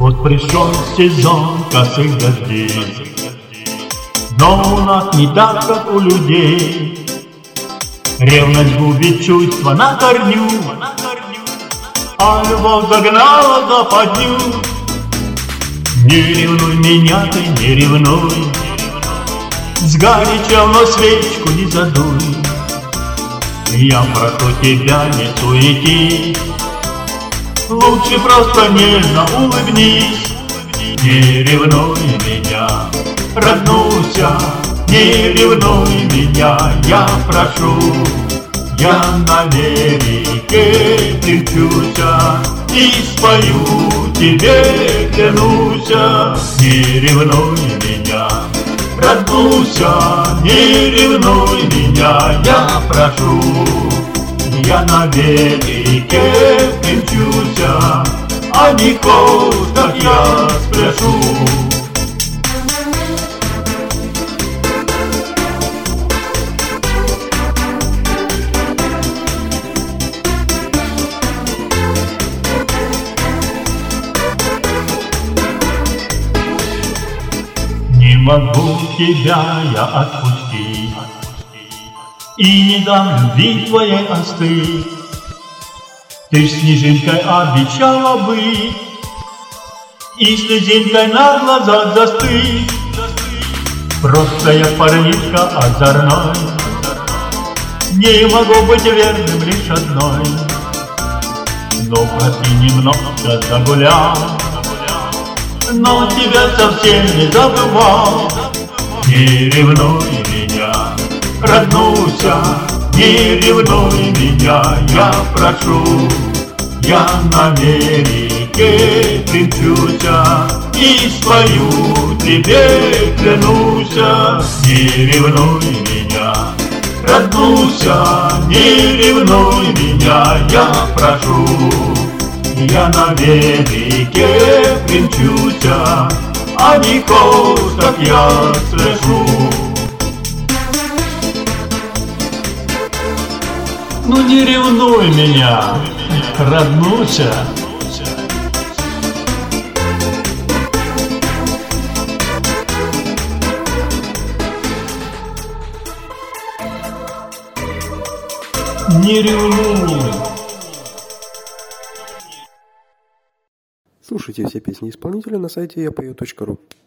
Вот пришел сезон косых дождей, но у нас не так, как у людей. Ревность губит чувства на корню, а любовь загнала западню. Не ревнуй меня ты, не ревнуй, сгоряча, но свечку не задуй. Я прошу тебя, не суетись, лучше просто нежно улыбнись. Не ревнуй меня, роднуся, не ревнуй меня, я прошу. Я на береге примчуся и спою тебе, клянуся. Не ревнуй меня, роднуся, не ревнуй меня, я прошу. Я на береге примчуся, а не так я спляшу. Не могу тебя я отпустить, и не дам любви твоей остыть. Ты ж снежинкой обещала быть, и слезинкой на глазах застыть. Просто я парнишка озорной, не могу быть верным лишь одной. Но прости, немножко загулял, но тебя совсем не забывал. Не ревнуй меня, роднуся, не ревнуй меня, я прошу. Я на береге примчуся и спою тебе, клянуся. Не ревнуй меня, роднуся, не ревнуй меня, я прошу. Я на береге примчуся, а не так я спляшу. Ну не ревнуй меня, роднуся. Не ревнуй. Слушайте все песни исполнителя на сайте yapayot.ru.